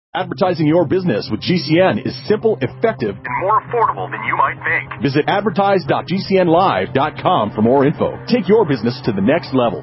Advertising your business with GCN is simple, effective, and more affordable than you might think. Visit advertise.gcnlive.com for more info. Take your business to the next level.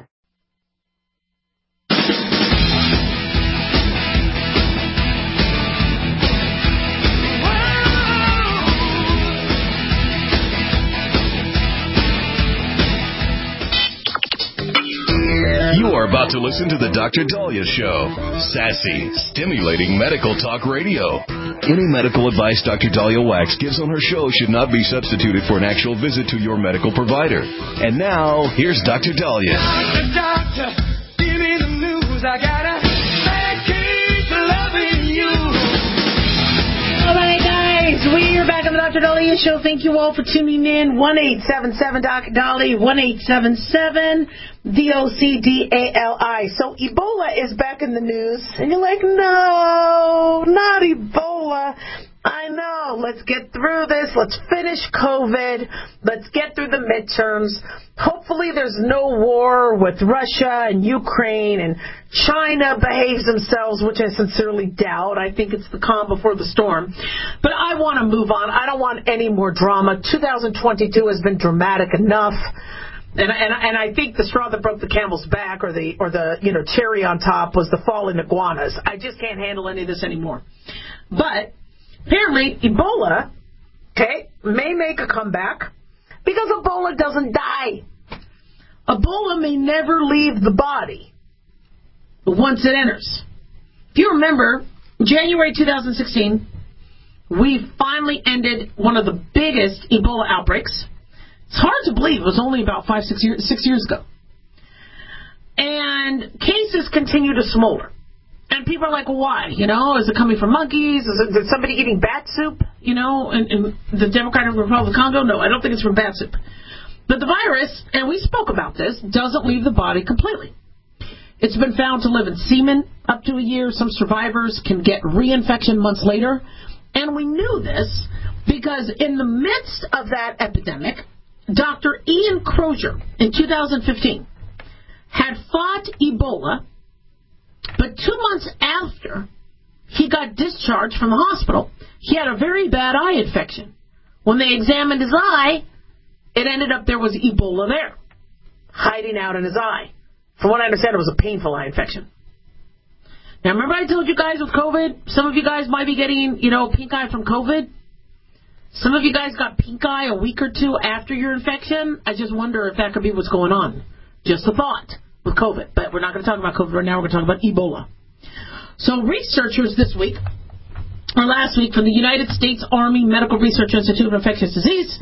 You are about to listen to the Dr. Daliah Show. Sassy, stimulating medical talk radio. Any medical advice Dr. Daliah Wax gives on her show should not be substituted for an actual visit to your medical provider. And now, here's Dr. Daliah. Doctor, give me the news. I got a bad case of loving you. All right, guys, we are back on the Dr. Daliah Show. Thank you all for tuning in. 1-877-Dr. Daliah, 1-877-DOCDALI. So Ebola is back in the news, and you're like, no, not Ebola. I know. Let's get through this. Let's finish COVID. Let's get through the midterms. Hopefully there's no war with Russia and Ukraine and China behaves themselves, which I sincerely doubt. I think it's the calm before the storm. But I want to move on. I don't want any more drama. 2022 has been dramatic enough. And I think the straw that broke the camel's back or the cherry on top was the fallen iguanas. I just can't handle any of this anymore. But apparently, Ebola, may make a comeback because Ebola doesn't die. Ebola may never leave the body once it enters. If you remember, January 2016, we finally ended one of the biggest Ebola outbreaks. It's hard to believe. It was only about 6 years ago. And cases continue to smolder. And people are like, well, why? Is it coming from monkeys? Is somebody eating bat soup, in the Democratic Republic of Congo? No, I don't think it's from bat soup. But the virus, and we spoke about this, doesn't leave the body completely. It's been found to live in semen up to a year. Some survivors can get reinfection months later. And we knew this because in the midst of that epidemic, Dr. Ian Crozier in 2015 had fought Ebola. But 2 months after he got discharged from the hospital, he had a very bad eye infection. When they examined his eye, it ended up there was Ebola there, hiding out in his eye. From what I understand, it was a painful eye infection. Now, remember I told you guys with COVID, some of you guys might be getting, pink eye from COVID? Some of you guys got pink eye a week or two after your infection. I just wonder if that could be what's going on. Just a thought. With COVID, but we're not going to talk about COVID right now. We're going to talk about Ebola. So researchers last week from the United States Army Medical Research Institute of Infectious Disease,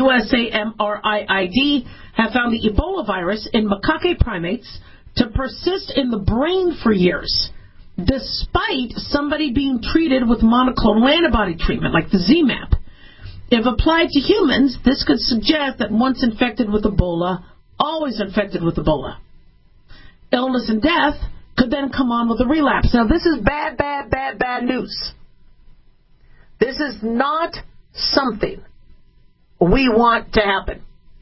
USAMRIID, have found the Ebola virus in macaque primates to persist in the brain for years, despite somebody being treated with monoclonal antibody treatment, like the ZMapp. If applied to humans, this could suggest that once infected with Ebola, always infected with Ebola. Illness and death could then come on with a relapse. Now, this is bad news. This is not something we want to happen.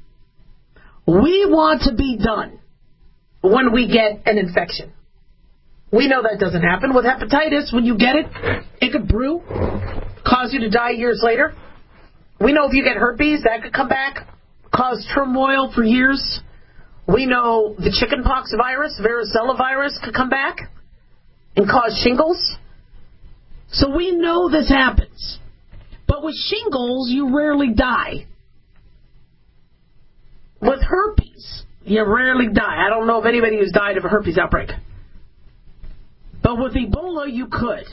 We want to be done when we get an infection. We know that doesn't happen. With hepatitis, when you get it, it could brew, cause you to die years later. We know if you get herpes, that could come back, cause turmoil for years. We know the chickenpox virus, varicella virus, could come back and cause shingles. So we know this happens. But with shingles, you rarely die. With herpes, you rarely die. I don't know of anybody who's died of a herpes outbreak. But with Ebola, you could.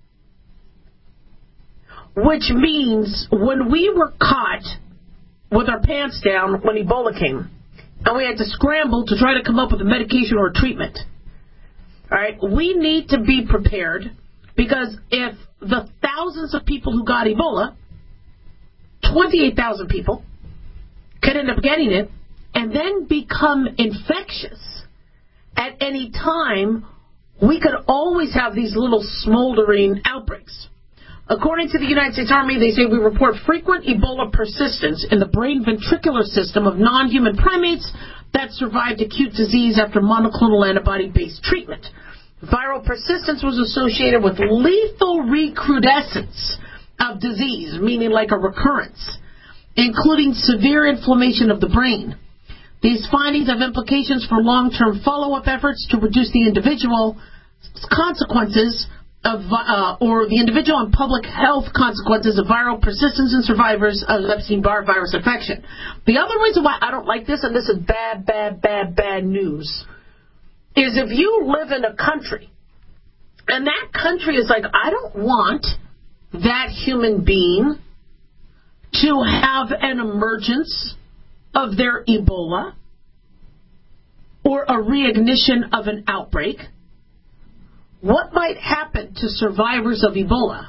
Which means when we were caught with our pants down when Ebola came, and we had to scramble to try to come up with a medication or a treatment. All right, we need to be prepared because if the thousands of people who got Ebola, 28,000 people, could end up getting it and then become infectious at any time, we could always have these little smoldering outbreaks. According to the United States Army, they say we report frequent Ebola persistence in the brain ventricular system of non-human primates that survived acute disease after monoclonal antibody-based treatment. Viral persistence was associated with lethal recrudescence of disease, meaning like a recurrence, including severe inflammation of the brain. These findings have implications for long-term follow-up efforts to reduce the individual consequences of, or the individual and public health consequences of viral persistence in survivors of Epstein-Barr virus infection. The other reason why I don't like this, and this is bad news, is if you live in a country, and that country is like, I don't want that human being to have an emergence of their Ebola or a reignition of an outbreak. What might happen to survivors of Ebola?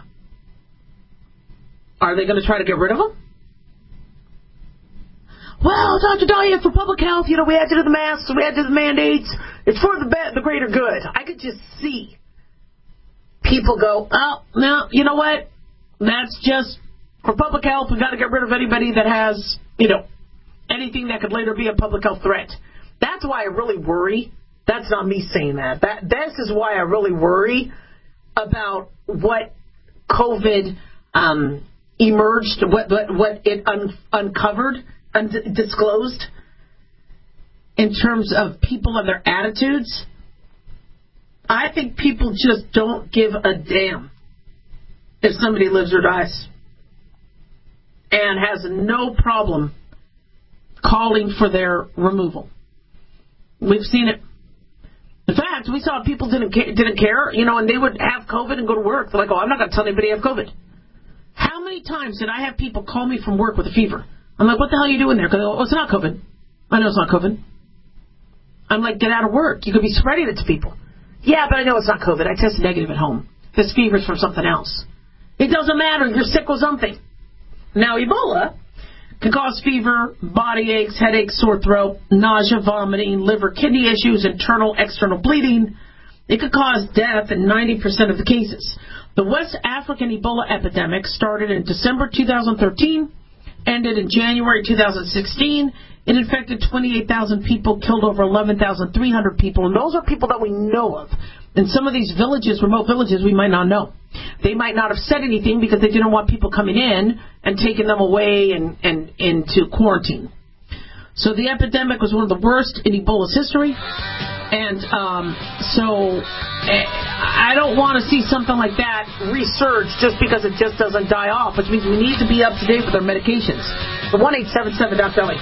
Are they going to try to get rid of them? Well, Dr. Dahlia, for public health, we had to do the masks, we had to do the mandates. It's for the greater good. I could just see people go, oh, no, you know what? That's just for public health. We've got to get rid of anybody that has, anything that could later be a public health threat. That's why I really worry. That's not me saying that. This is why I really worry about what COVID emerged, what it uncovered, disclosed in terms of people and their attitudes. I think people just don't give a damn if somebody lives or dies, and has no problem calling for their removal. We've seen it. In fact, we saw people didn't care, and they would have COVID and go to work. They're like, oh, I'm not going to tell anybody I have COVID. How many times did I have people call me from work with a fever? I'm like, what the hell are you doing there? Because they go, oh, it's not COVID. I know it's not COVID. I'm like, get out of work. You could be spreading it to people. Yeah, but I know it's not COVID. I tested negative at home. This fever's from something else. It doesn't matter. You're sick with something. Now, Ebola can cause fever, body aches, headaches, sore throat, nausea, vomiting, liver, kidney issues, internal, external bleeding. It could cause death in 90% of the cases. The West African Ebola epidemic started in December 2013, ended in January 2016. It infected 28,000 people, killed over 11,300 people, and those are people that we know of. In some of these villages, remote villages, we might not know. They might not have said anything because they didn't want people coming in and taking them away and into quarantine. So the epidemic was one of the worst in Ebola's history. And so I don't want to see something like that resurge just because it just doesn't die off, which means we need to be up to date with our medications. The 1-877-DOC-DELI.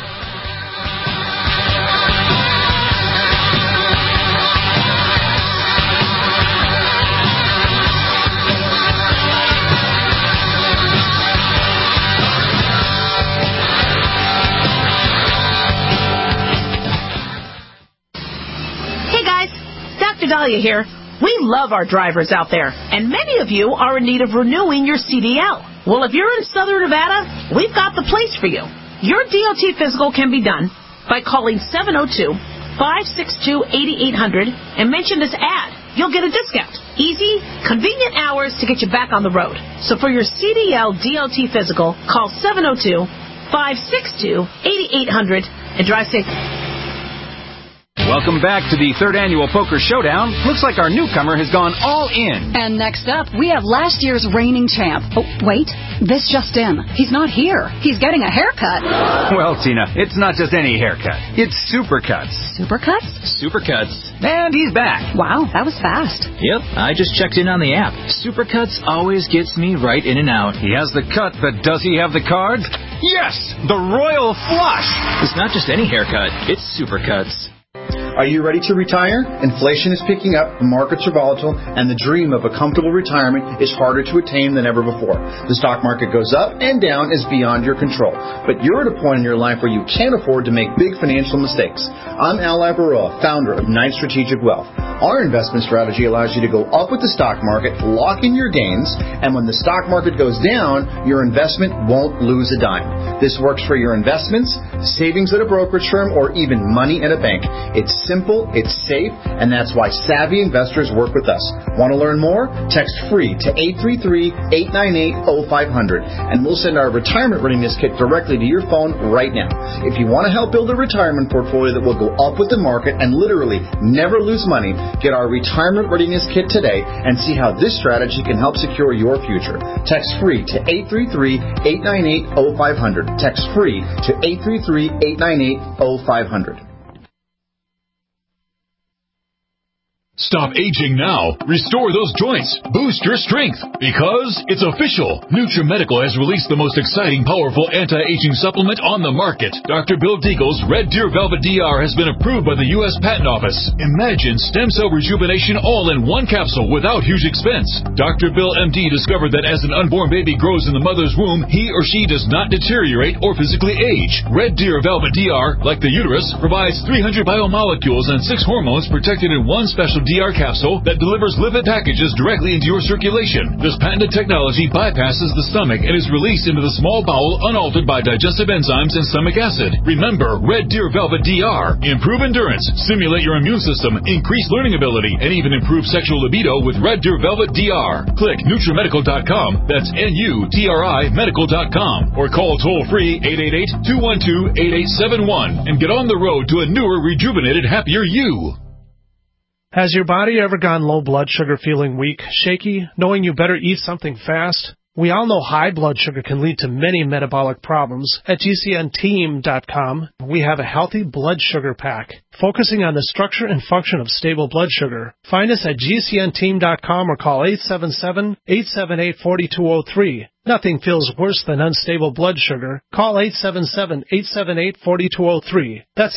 Dr. Dahlia here. We love our drivers out there, and many of you are in need of renewing your CDL. Well, if you're in Southern Nevada, we've got the place for you. Your DOT physical can be done by calling 702-562-8800 and mention this ad. You'll get a discount. Easy, convenient hours to get you back on the road. So for your CDL DOT physical, call 702-562-8800 and drive safe. Welcome back to the third annual Poker Showdown. Looks like our newcomer has gone all in. And next up, we have last year's reigning champ. Oh, wait, this just in. He's not here. He's getting a haircut. Well, Tina, it's not just any haircut. It's Supercuts. Supercuts? Supercuts. And he's back. Wow, that was fast. Yep, I just checked in on the app. Supercuts always gets me right in and out. He has the cut, but does he have the cards? Yes, the Royal Flush. It's not just any haircut. It's Supercuts. Are you ready to retire? Inflation is picking up, the markets are volatile, and the dream of a comfortable retirement is harder to attain than ever before. The stock market goes up and down is beyond your control. But you're at a point in your life where you can't afford to make big financial mistakes. I'm Al Labaroa, founder of Knight Strategic Wealth. Our investment strategy allows you to go up with the stock market, lock in your gains, and when the stock market goes down, your investment won't lose a dime. This works for your investments, savings at a brokerage firm, or even money at a bank. It's simple, it's safe, and that's why savvy investors work with us. Want to learn more? Text FREE to 833-898-0500, and we'll send our retirement readiness kit directly to your phone right now. If you want to help build a retirement portfolio that will go up with the market and literally never lose money, get our retirement readiness kit today and see how this strategy can help secure your future. Text FREE to 833-898-0500. Text FREE to 833-898-0500. Stop aging now. Restore those joints. Boost your strength. Because it's official. NutriMedical has released the most exciting, powerful anti-aging supplement on the market. Dr. Bill Deagle's Red Deer Velvet DR has been approved by the U.S. Patent Office. Imagine stem cell rejuvenation all in one capsule without huge expense. Dr. Bill MD discovered that as an unborn baby grows in the mother's womb, he or she does not deteriorate or physically age. Red Deer Velvet DR, like the uterus, provides 300 biomolecules and 6 hormones protected in one special DR capsule that delivers lipid packages directly into your circulation. This patented technology bypasses the stomach and is released into the small bowel unaltered by digestive enzymes and stomach acid. Remember, Red Deer Velvet DR. Improve endurance, stimulate your immune system, increase learning ability, and even improve sexual libido with Red Deer Velvet DR. Click NutriMedical.com, that's NUTRI medical.com, or call toll-free 888-212-8871 and get on the road to a newer, rejuvenated, happier you. Has your body ever gone low blood sugar, feeling weak, shaky, knowing you better eat something fast? We all know high blood sugar can lead to many metabolic problems. At GCNteam.com, we have a healthy blood sugar pack, focusing on the structure and function of stable blood sugar. Find us at GCNteam.com or call 877-878-4203. Nothing feels worse than unstable blood sugar. Call 877-878-4203. That's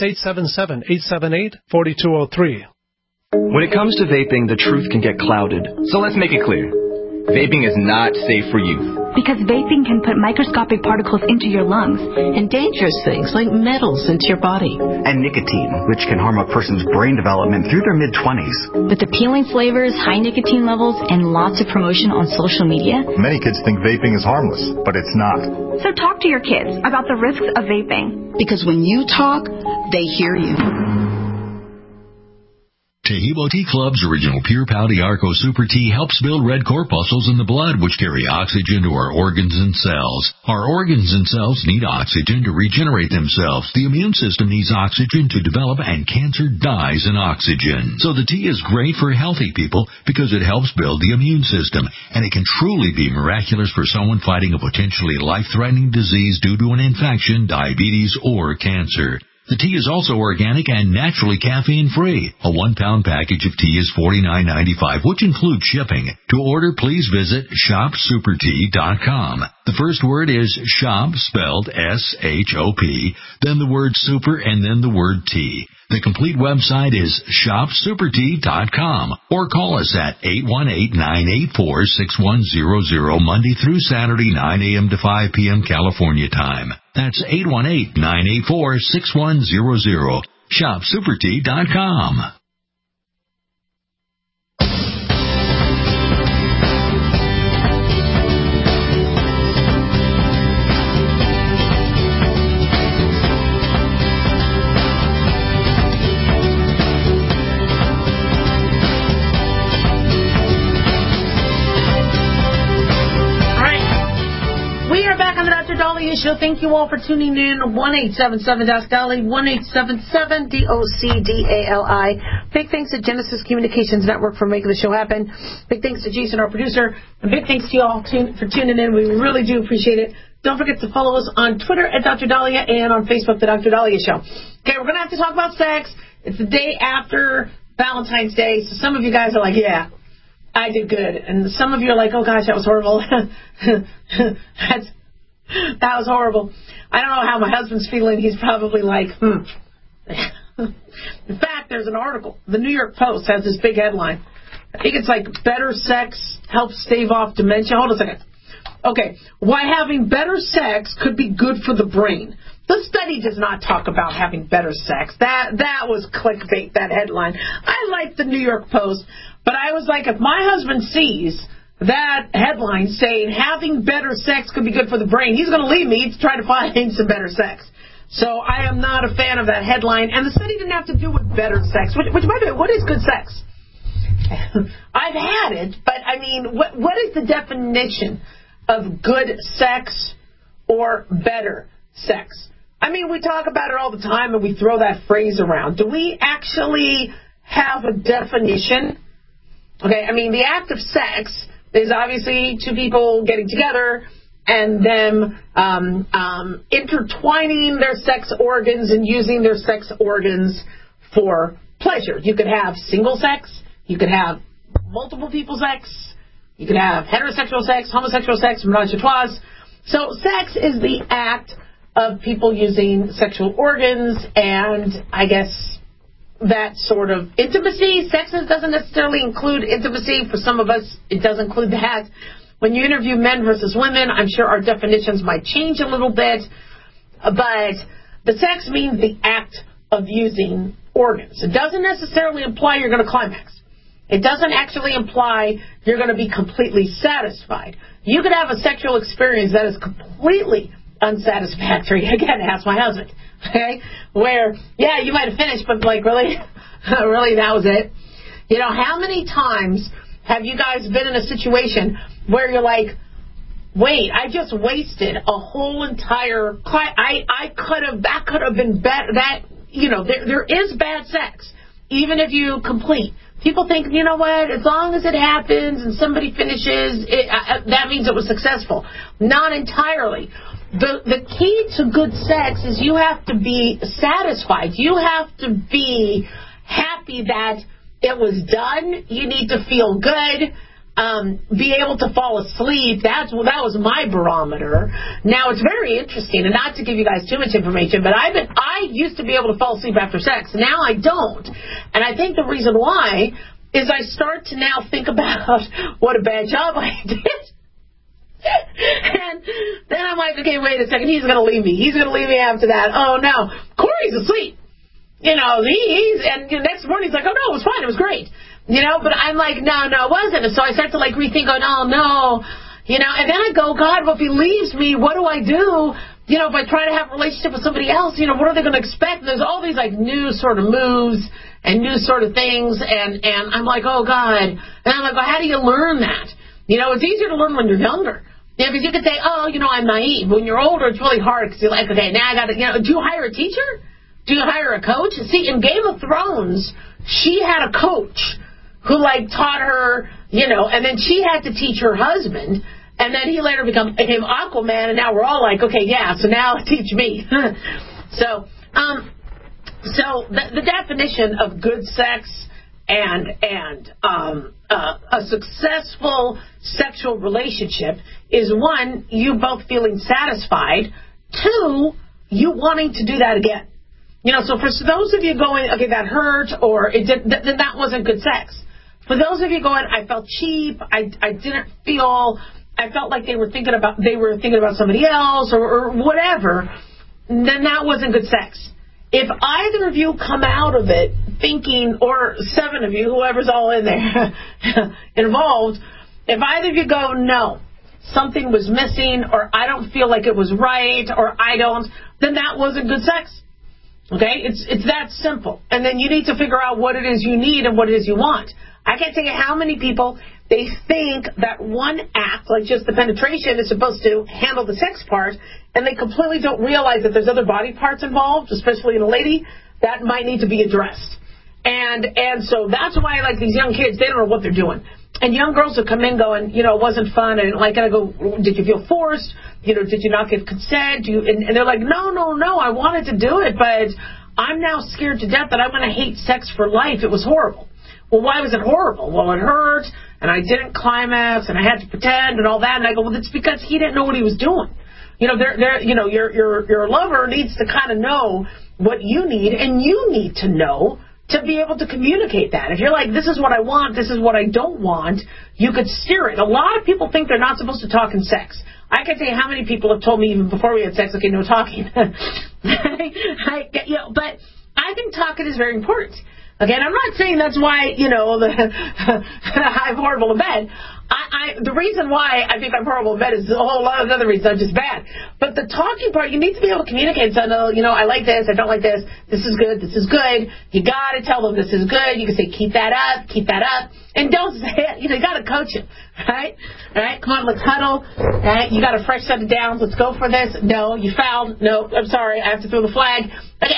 877-878-4203. When it comes to vaping, the truth can get clouded. So let's make it clear. Vaping is not safe for youth. Because vaping can put microscopic particles into your lungs. And dangerous things like metals into your body. And nicotine, which can harm a person's brain development through their mid-20s. With appealing flavors, high nicotine levels, and lots of promotion on social media. Many kids think vaping is harmless, but it's not. So talk to your kids about the risks of vaping. Because when you talk, they hear you. Taheebo Tea Club's original Pure Pau Arco Super Tea helps build red corpuscles in the blood, which carry oxygen to our organs and cells. Our organs and cells need oxygen to regenerate themselves. The immune system needs oxygen to develop, and cancer dies in oxygen. So the tea is great for healthy people because it helps build the immune system, and it can truly be miraculous for someone fighting a potentially life-threatening disease due to an infection, diabetes, or cancer. The tea is also organic and naturally caffeine-free. A 1-pound package of tea is $49.95, which includes shipping. To order, please visit ShopSuperTea.com. The first word is shop, spelled S-H-O-P, then the word super, and then the word tea. The complete website is ShopSuperTea.com, or call us at 818-984-6100, Monday through Saturday, 9 a.m. to 5 p.m. California time. That's 818-984-6100. ShopSuperTea.com. Show. Thank you all for tuning in. 1-877-DOC-DALI, 1-877-DOC-DALI. Big thanks to Genesis Communications Network for making the show happen. Big thanks to Jason, our producer. And big thanks to you all for tuning in. We really do appreciate it. Don't forget to follow us on Twitter at Dr. Dahlia and on Facebook, The Dr. Dahlia Show. Okay, we're going to have to talk about sex. It's the day after Valentine's Day, so some of you guys are like, yeah, I did good. And some of you are like, oh, gosh, that was horrible. That was horrible. I don't know how my husband's feeling. He's probably like, In fact, there's an article. The New York Post has this big headline. I think it's like, better sex helps stave off dementia. Hold on a second. Okay. Why having better sex could be good for the brain. The study does not talk about having better sex. That was clickbait, that headline. I like the New York Post, but I was like, if my husband sees that headline saying having better sex could be good for the brain, he's going to leave me to try to find some better sex. So I am not a fan of that headline. And the study didn't have to do with better sex, which by the way, what is good sex? I've had it, but I mean, what is the definition of good sex or better sex? I mean, we talk about it all the time and we throw that phrase around. Do we actually have a definition? Okay, I mean, the act of sex is obviously two people getting together and them intertwining their sex organs and using their sex organs for pleasure. You could have single sex. You could have multiple people sex. You could have heterosexual sex, homosexual sex, menage a trois. So sex is the act of people using sexual organs and, I guess, that sort of intimacy. Sex doesn't necessarily include intimacy. For some of us, it does include that. When you interview men versus women, I'm sure our definitions might change a little bit. But the sex means the act of using organs. It doesn't necessarily imply you're going to climax. It doesn't actually imply you're going to be completely satisfied. You could have a sexual experience that is completely unsatisfactory. Again, ask my husband. Okay? Where, yeah, you might have finished, but like, really? Really, that was it? You know, how many times have you guys been in a situation where you're like, wait, I just wasted a whole entire, that could have been better, there is bad sex, even if you complete. People think, you know what, as long as it happens and somebody finishes, that means it was successful. Not entirely. The key to good sex is you have to be satisfied. You have to be happy that it was done. You need to feel good. Be able to fall asleep. That was my barometer. Now, it's very interesting, and not to give you guys too much information, but I used to be able to fall asleep after sex. Now I don't. And I think the reason why is I start to now think about what a bad job I did. And then I'm like, okay, wait a second, he's going to leave me. He's going to leave me after that. Oh, no. Corey's asleep. You know, and the next morning he's like, oh, no, it was fine. It was great. You know, but I'm like, no, it wasn't. And so I start to like rethink, going, oh, no. You know, and then I go, God, well, if he leaves me, what do I do? You know, if I try to have a relationship with somebody else, you know, what are they going to expect? And there's all these like new sort of moves and new sort of things. And I'm like, oh, God. And I'm like, well, how do you learn that? You know, it's easier to learn when you're younger. Yeah, because you could say, oh, you know, I'm naive. When you're older, it's really hard because you're like, okay, now I got to, you know, do you hire a teacher? Do you hire a coach? See, in Game of Thrones, she had a coach who, like, taught her, you know, and then she had to teach her husband, and then he later became Aquaman, and now we're all like, okay, yeah, so now teach me. So the definition of good sex and a successful sexual relationship is, one, you both feeling satisfied, two, you wanting to do that again. You know, so for those of you going, okay, that hurt, or that wasn't good sex. For those of you going, I felt cheap, I felt like they were thinking about somebody else, or whatever, then that wasn't good sex. If either of you come out of it thinking, or 7 of you, whoever's all in there involved, if either of you go, no, something was missing, or I don't feel like it was right, or then that wasn't good sex. Okay? It's that simple. And then you need to figure out what it is you need and what it is you want. I can't tell you how many people, they think that one act, like just the penetration, is supposed to handle the sex part, and they completely don't realize that there's other body parts involved, especially in a lady, that might need to be addressed. And so that's why, like, these young kids, they don't know what they're doing. And young girls will come in going, you know, it wasn't fun, and like, and I go, did you feel forced? You know, did you not give consent? And they're like, no, I wanted to do it, but I'm now scared to death that I'm going to hate sex for life. It was horrible. Well, why was it horrible? Well, it hurt, and I didn't climax, and I had to pretend, and all that. And I go, well, it's because he didn't know what he was doing. You know, your lover needs to kind of know what you need, and you need to know to be able to communicate that. If you're like, this is what I want, this is what I don't want, you could steer it. A lot of people think they're not supposed to talk in sex. I can tell you how many people have told me even before we had sex, okay, no talking. But I think talking is very important. Okay, and I'm not saying that's why, I'm horrible in bed. The reason why I think I'm horrible in bed is a whole lot of other reasons. I'm just bad. But the talking part, you need to be able to communicate. So, I like this. I don't like this. This is good. This is good. You got to tell them this is good. You can say, keep that up. Keep that up. And don't say it. You got to coach them. Right? All right? Come on, let's huddle. All right? You got a fresh set of downs. Let's go for this. No, you fouled. No, I'm sorry. I have to throw the flag. Okay,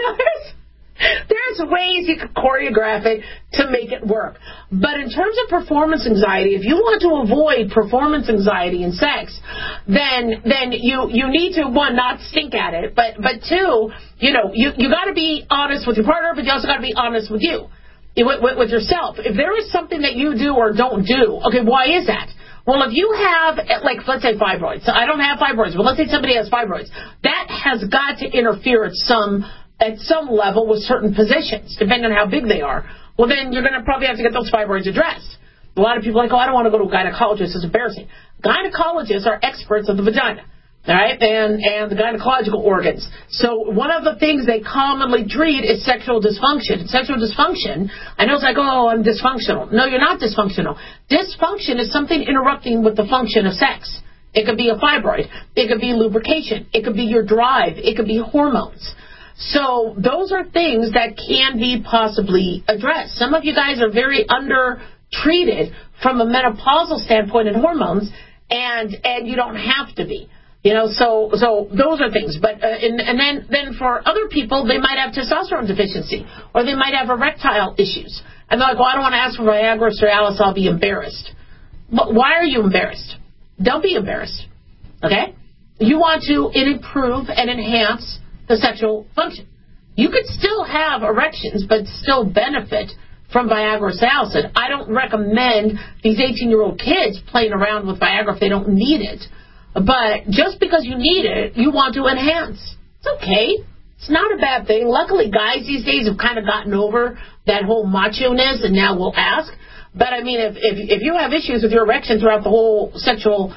there's ways you can choreograph it to make it work. But in terms of performance anxiety, if you want to avoid performance anxiety in sex, then you need to, one, not stink at it, but two, you got to be honest with your partner, but you also got to be honest with you, with yourself. If there is something that you do or don't do, okay, why is that? Well, if you have, let's say fibroids. So I don't have fibroids, but let's say somebody has fibroids. That has got to interfere at some level with certain positions, depending on how big they are. Well, then you're going to probably have to get those fibroids addressed. A lot of people are like, I don't want to go to a gynecologist. It's embarrassing. Gynecologists are experts of the vagina, all right, and the gynecological organs. So one of the things they commonly treat is sexual dysfunction. Sexual dysfunction, I know it's like, I'm dysfunctional. No, you're not dysfunctional. Dysfunction is something interrupting with the function of sex. It could be a fibroid. It could be lubrication. It could be your drive. It could be hormones. So those are things that can be possibly addressed. Some of you guys are very under-treated from a menopausal standpoint in hormones, and you don't have to be. So those are things. But and then for other people, they might have testosterone deficiency, or they might have erectile issues. And they're like, I don't want to ask for Viagra or Cialis, I'll be embarrassed. But why are you embarrassed? Don't be embarrassed. Okay? You want to improve and enhance the sexual function. You could still have erections, but still benefit from Viagra or Cialis. I don't recommend these 18-year-old kids playing around with Viagra if they don't need it. But just because you need it, you want to enhance. It's okay. It's not a bad thing. Luckily, guys these days have kind of gotten over that whole macho-ness and now will ask. But, I mean, if you have issues with your erection throughout the whole sexual,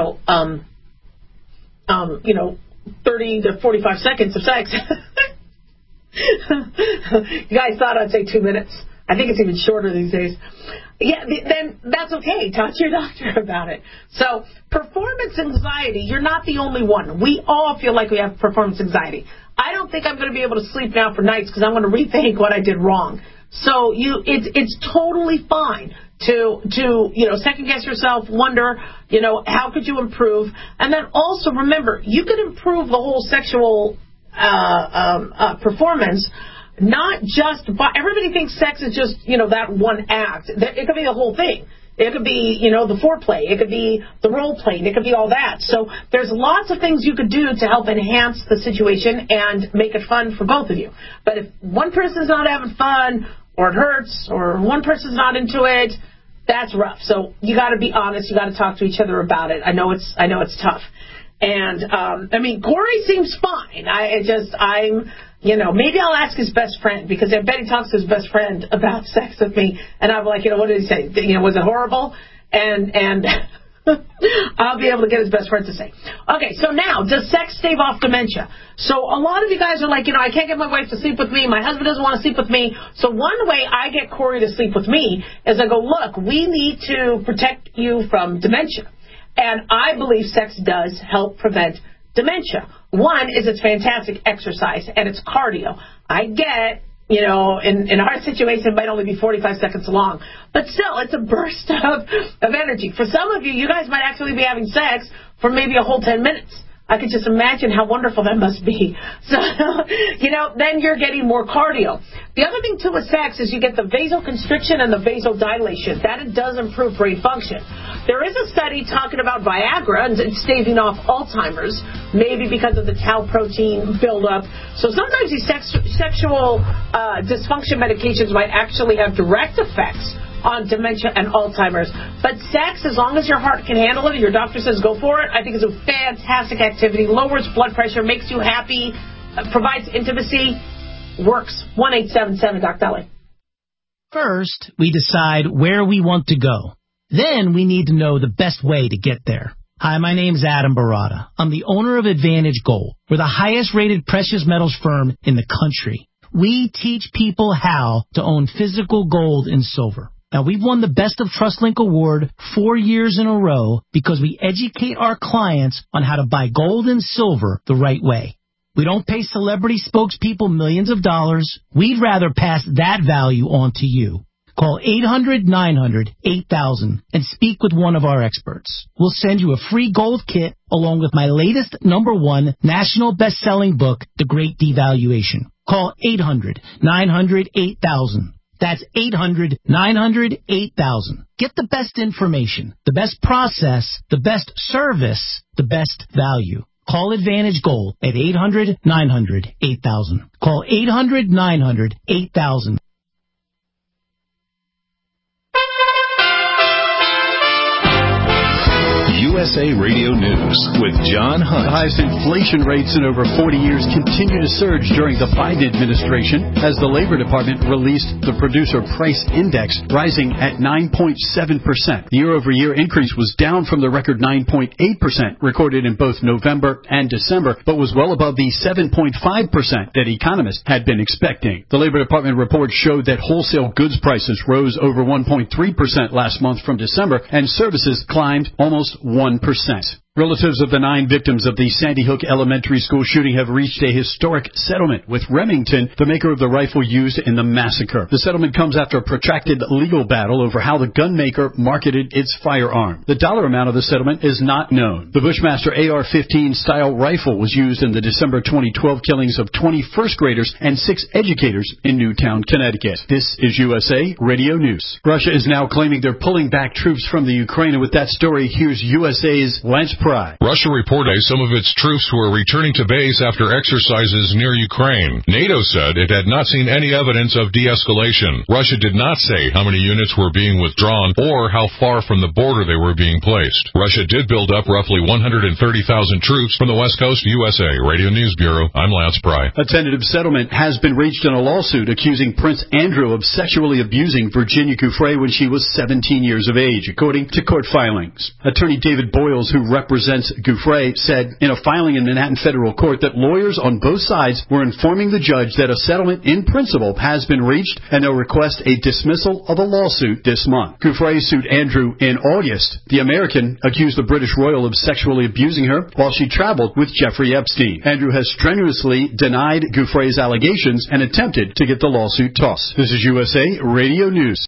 30 to 45 seconds of sex. You guys thought I'd say 2 minutes. I think it's even shorter these days. Yeah, then that's okay. Talk to your doctor about it. So performance anxiety, you're not the only one. We all feel like we have performance anxiety. I don't think I'm going to be able to sleep now for nights because I'm going to rethink what I did wrong. So it's totally fine to second guess yourself, wonder, how could you improve? And then also remember, you could improve the whole sexual performance, not just by, everybody thinks sex is just, that one act. It could be the whole thing. It could be, the foreplay. It could be the role playing. It could be all that. So there's lots of things you could do to help enhance the situation and make it fun for both of you. But if one person's not having fun, or it hurts, or one person's not into it, that's rough. So you got to be honest. You got to talk to each other about it. I know it's tough. And Corey seems fine. Maybe I'll ask his best friend, because I bet he talks to his best friend about sex with me, and I'm like, what did he say? Was it horrible? And I'll be able to get his best friend to say. Okay, so now, does sex stave off dementia? So a lot of you guys are like, I can't get my wife to sleep with me. My husband doesn't want to sleep with me. So one way I get Corey to sleep with me is I go, look, we need to protect you from dementia. And I believe sex does help prevent dementia. One is it's fantastic exercise, and it's cardio. I get, in our situation, it might only be 45 seconds long. But still, it's a burst of energy. For some of you, you guys might actually be having sex for maybe a whole 10 minutes. I could just imagine how wonderful that must be. So, then you're getting more cardio. The other thing, too, with sex is you get the vasoconstriction and the vasodilation. That it does improve brain function. There is a study talking about Viagra and staving off Alzheimer's, maybe because of the tau protein buildup. So sometimes these sexual dysfunction medications might actually have direct effects on dementia and Alzheimer's. But sex, as long as your heart can handle it and your doctor says go for it, I think it's a fantastic activity. Lowers blood pressure, makes you happy, provides intimacy, works. 1-877-DOC-DOLLY. First, we decide where we want to go. Then we need to know the best way to get there. Hi, my name's Adam Barada. I'm the owner of Advantage Gold. We're the highest rated precious metals firm in the country. We teach people how to own physical gold and silver. Now, we've won the Best of TrustLink Award 4 years in a row because we educate our clients on how to buy gold and silver the right way. We don't pay celebrity spokespeople millions of dollars. We'd rather pass that value on to you. Call 800-900-8000 and speak with one of our experts. We'll send you a free gold kit along with my latest #1 national best-selling book, The Great Devaluation. Call 800-900-8000. That's 800-900-8000. Get the best information, the best process, the best service, the best value. Call Advantage Gold at 800-900-8000. Call 800-900-8000. USA Radio News with John Hunt. The highest inflation rates in over 40 years continue to surge during the Biden administration as the Labor Department released the Producer Price Index, rising at 9.7%. The year-over-year increase was down from the record 9.8% recorded in both November and December, but was well above the 7.5% that economists had been expecting. The Labor Department report showed that wholesale goods prices rose over 1.3% last month from December, and services climbed almost 1%. Relatives of the 9 victims of the Sandy Hook Elementary School shooting have reached a historic settlement with Remington, the maker of the rifle used in the massacre. The settlement comes after a protracted legal battle over how the gun maker marketed its firearm. The dollar amount of the settlement is not known. The Bushmaster AR-15 style rifle was used in the December 2012 killings of 20 first graders and 6 educators in Newtown, Connecticut. This is USA Radio News. Russia is now claiming they're pulling back troops from the Ukraine, and with that story, here's USA's Lance Pry. Russia reported some of its troops were returning to base after exercises near Ukraine. NATO said it had not seen any evidence of de-escalation. Russia did not say how many units were being withdrawn or how far from the border they were being placed. Russia did build up roughly 130,000 troops from the West Coast. USA Radio News Bureau, I'm Lance Pry. A tentative settlement has been reached in a lawsuit accusing Prince Andrew of sexually abusing Virginia Giuffre when she was 17 years of age, according to court filings. Attorney David Boyles, who represents Giuffre, said in a filing in Manhattan Federal Court that lawyers on both sides were informing the judge that a settlement in principle has been reached and they'll request a dismissal of a lawsuit this month. Giuffre sued Andrew in August. The American accused the British royal of sexually abusing her while she traveled with Jeffrey Epstein. Andrew has strenuously denied Giuffre's allegations and attempted to get the lawsuit tossed. This is USA Radio News.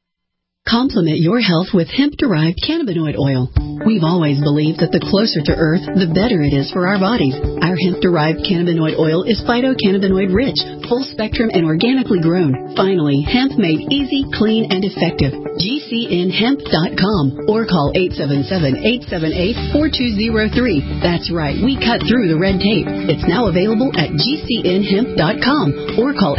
Complement your health with hemp-derived cannabinoid oil. We've always believed that the closer to Earth, the better it is for our bodies. Our hemp-derived cannabinoid oil is phytocannabinoid-rich, full-spectrum, and organically grown. Finally, hemp made easy, clean, and effective. GCNhemp.com or call 877-878-4203. That's right, we cut through the red tape. It's now available at GCNhemp.com or call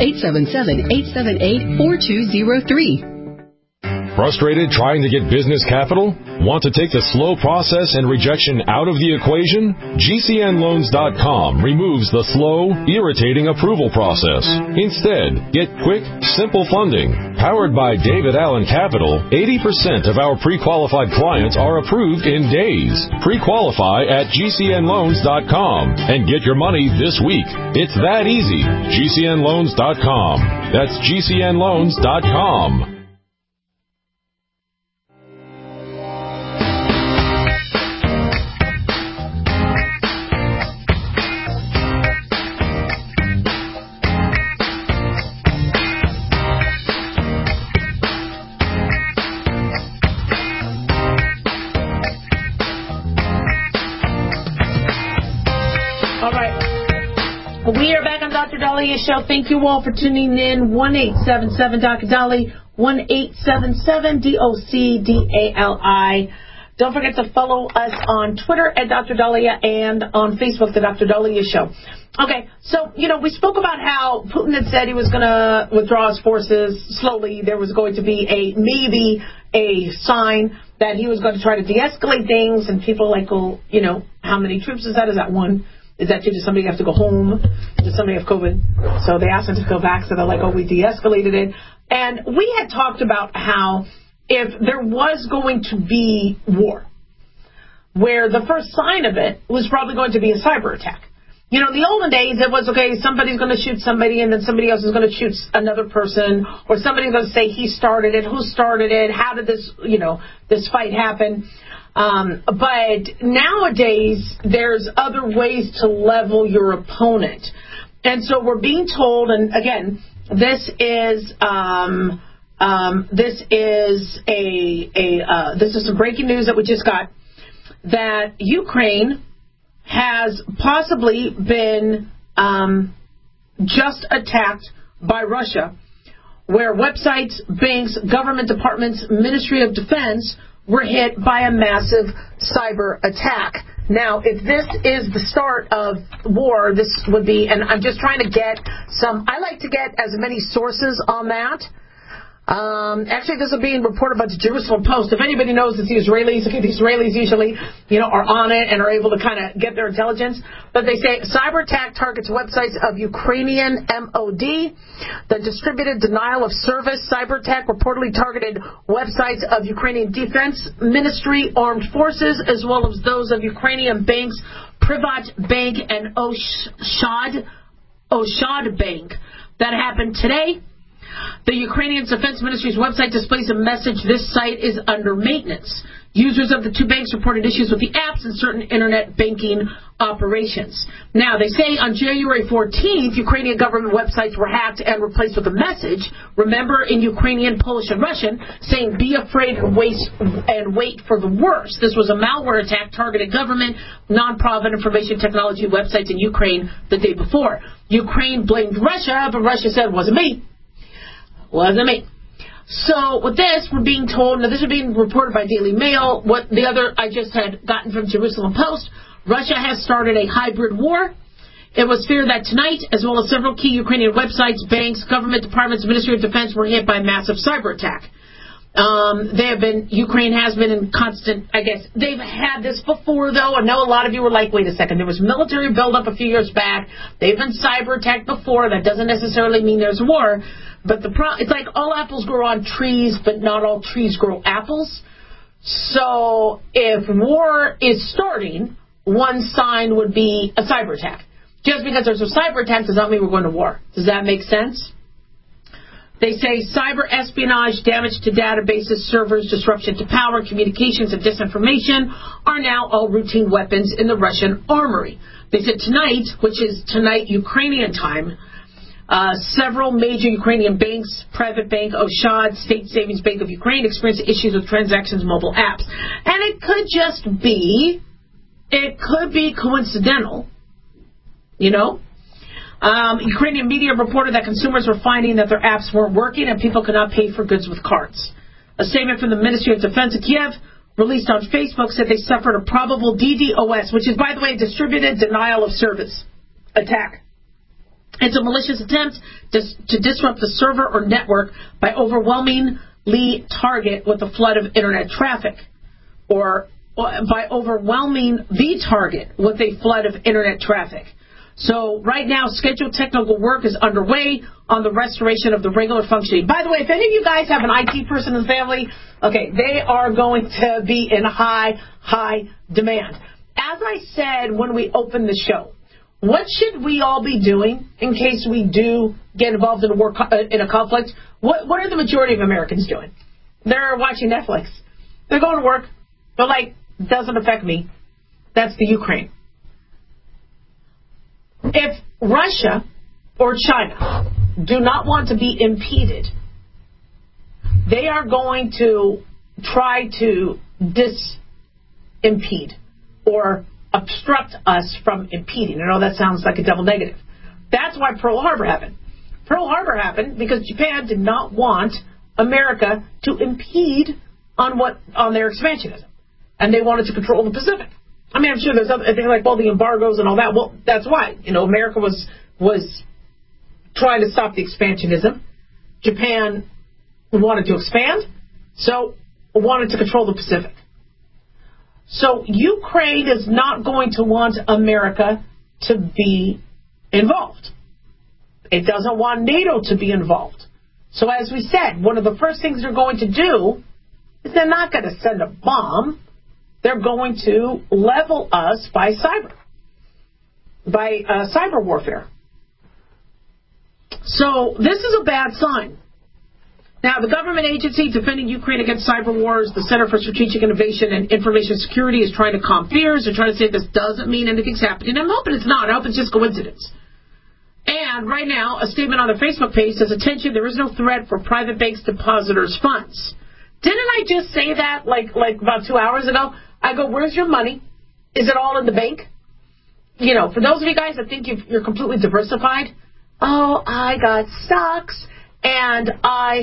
877-878-4203. Frustrated trying to get business capital? Want to take the slow process and rejection out of the equation? GCNloans.com removes the slow, irritating approval process. Instead, get quick, simple funding. Powered by David Allen Capital, 80% of our pre-qualified clients are approved in days. Pre-qualify at GCNloans.com and get your money this week. It's that easy. GCNloans.com. That's GCNloans.com. We are back on Dr. Dalia's show. Thank you all for tuning in. 1-877-Dr. 1-877-DOC-DALI. Don't forget to follow us on Twitter at Dr. Dalia and on Facebook, The Dr. Dalia Show. Okay, so, we spoke about how Putin had said he was going to withdraw his forces slowly. There was going to be maybe a sign that he was going to try to de-escalate things, and people are like, well, how many troops is that? Is that one? Is that two? Does somebody have to go home? Does somebody have COVID? So they asked him to go back, so they're like, we de-escalated it. And we had talked about how if there was going to be war, where the first sign of it was probably going to be a cyber attack. You know, the olden days, it was, okay, somebody's going to shoot somebody, and then somebody else is going to shoot another person, or somebody's going to say he started it, who started it, how did this, this fight happen. But nowadays, there's other ways to level your opponent. And so we're being told, and again, this is some breaking news that we just got, that Ukraine has possibly been just attacked by Russia, where websites, banks, government departments, Ministry of Defense were hit by a massive cyber attack. Now, if this is the start of war, this would be, and I'm just trying to get I like to get as many sources on that. Actually, this is being reported by the Jerusalem Post. If anybody knows, it's the Israelis. Okay, the Israelis usually, are on it and are able to kind of get their intelligence. But they say cyber attack targets websites of Ukrainian MOD. The distributed denial of service cyber attack reportedly targeted websites of Ukrainian Defense Ministry, Armed Forces, as well as those of Ukrainian banks, Privat Bank and Oshad Bank. That happened today. The Ukrainian Defense Ministry's website displays a message, this site is under maintenance. Users of the two banks reported issues with the apps and certain internet banking operations. Now, they say on January 14th, Ukrainian government websites were hacked and replaced with a message, remember, in Ukrainian, Polish, and Russian, saying, be afraid and wait for the worst. This was a malware attack targeting government, non-profit information technology websites in Ukraine the day before. Ukraine blamed Russia, but Russia said, wasn't me. Wasn't me. So with this, we're being told, now this is being reported by Daily Mail, what the other I just had gotten from Jerusalem Post, Russia has started a hybrid war. It was feared that tonight, as well as several key Ukrainian websites, banks, government departments, Ministry of Defense were hit by a massive cyber attack. Ukraine has been in constant, I guess, they've had this before, though. I know a lot of you were like, wait a second, there was military buildup a few years back. They've been cyber attacked before. That doesn't necessarily mean there's war. But it's like all apples grow on trees, but not all trees grow apples. So if war is starting, one sign would be a cyber attack. Just because there's a cyber attack does not mean we're going to war. Does that make sense? They say cyber espionage, damage to databases, servers, disruption to power, communications, and disinformation are now all routine weapons in the Russian armory. They said tonight, which is tonight Ukrainian time, several major Ukrainian banks, Private Bank, Oshad, State Savings Bank of Ukraine, experienced issues with transactions mobile apps. And it could be coincidental, Ukrainian media reported that consumers were finding that their apps weren't working and people could not pay for goods with cards. A statement from the Ministry of Defense of Kiev released on Facebook said they suffered a probable DDoS, which is, by the way, distributed denial of service attack. It's a malicious attempt to disrupt the server or network by overwhelmingly target with a flood of internet traffic, or by overwhelming the target with a flood of internet traffic. So right now, scheduled technical work is underway on the restoration of the regular functioning. By the way, if any of you guys have an IT person in the family, okay, they are going to be in high demand. As I said when we opened the show, what should we all be doing in case we do get involved in a conflict? What are the majority of Americans doing? They're watching Netflix. They're going to work. They're like, doesn't affect me. That's the Ukraine. If Russia or China do not want to be impeded, they are going to try to disimpede or obstruct us from impeding. I know that sounds like a double negative. That's why Pearl Harbor happened. Pearl Harbor happened because Japan did not want America to impede on their expansionism, and they wanted to control the Pacific. I mean, I'm sure there's other things like, well, the embargoes and all that. Well, that's why. America was trying to stop the expansionism. Japan wanted to expand, so wanted to control the Pacific. So Ukraine is not going to want America to be involved. It doesn't want NATO to be involved. So as we said, one of the first things they're going to do is they're not going to send a bomb. They're going to level us by cyber. by cyber warfare. So this is a bad sign. Now, the government agency defending Ukraine against cyber wars, the Center for Strategic Innovation and Information Security, is trying to calm fears. They're trying to say this doesn't mean anything's happening. I'm hoping it's not. I hope it's just coincidence. And right now, a statement on their Facebook page says, attention, there is no threat for private banks' depositors' funds. Didn't I just say that like about 2 hours ago? I go, where's your money? Is it all in the bank? You know, for those of you guys that think you're completely diversified, oh, I got stocks and I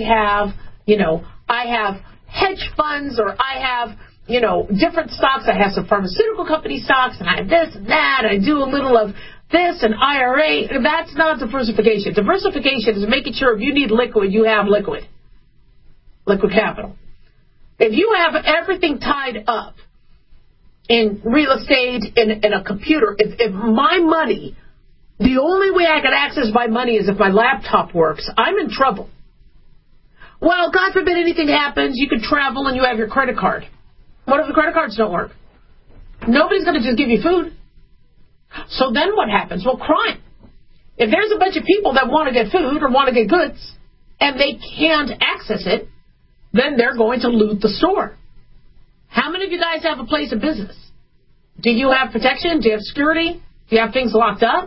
have hedge funds, or I have, different stocks. I have some pharmaceutical company stocks, and I have this and that. I do a little of this and IRA. That's not diversification. Diversification is making sure if you need liquid, you have liquid capital. If you have everything tied up in real estate, in a computer, if my money, the only way I could access my money is if my laptop works, I'm in trouble. Well, God forbid anything happens, you could travel and you have your credit card. What if the credit cards don't work? Nobody's going to just give you food. So then what happens? Well, crime. If there's a bunch of people that want to get food or want to get goods and they can't access it, then they're going to loot the store. How many of you guys have a place of business? Do you have protection? Do you have security? Do you have things locked up?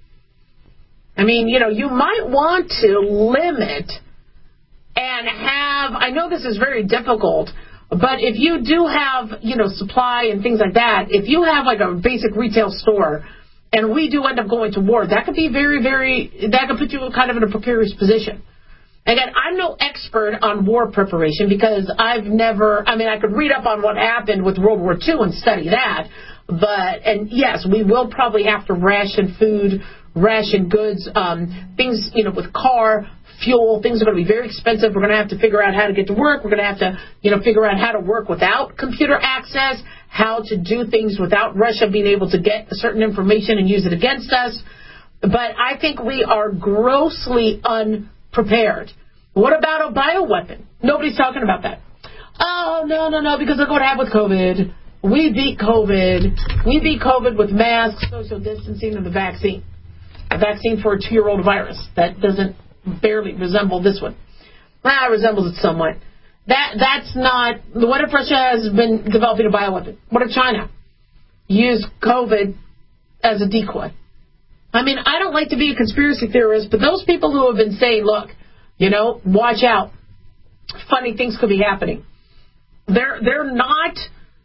I mean, you might want to limit and have, I know this is very difficult, but if you do have, supply and things like that, if you have like a basic retail store and we do end up going to war, that could be that could put you kind of in a precarious position. Again, I'm no expert on war preparation because I could read up on what happened with World War II and study that. And yes, we will probably have to ration food, ration goods, things, with car, fuel, things are going to be very expensive. We're going to have to figure out how to get to work. We're going to have to, figure out how to work without computer access, how to do things without Russia being able to get certain information and use it against us. But I think we are grossly unprepared. What about a bioweapon? Nobody's talking about that. Oh, no, because look what happened with COVID. We beat COVID. We beat COVID with masks, social distancing, and the vaccine. A vaccine for a 2-year-old virus that doesn't barely resemble this one. It resembles it somewhat. That's not... What if Russia has been developing a bioweapon? What if China used COVID as a decoy? I mean, I don't like to be a conspiracy theorist, but those people who have been saying, look, watch out, funny things could be happening. They're not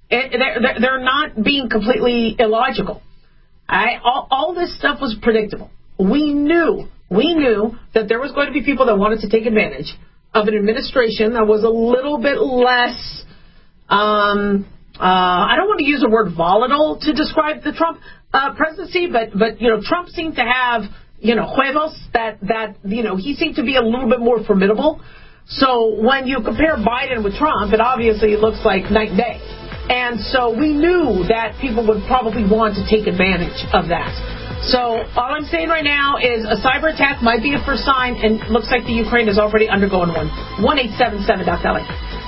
being completely illogical. All this stuff was predictable. We knew that there was going to be people that wanted to take advantage of an administration that was a little bit less, I don't want to use the word volatile to describe the Trump presidency, but Trump seemed to have, huevos that he seemed to be a little bit more formidable. So when you compare Biden with Trump, it obviously looks like night and day. And so we knew that people would probably want to take advantage of that. So all I'm saying right now is a cyber attack might be a first sign, and looks like the Ukraine is already undergoing one. 1-877-DOC-LA.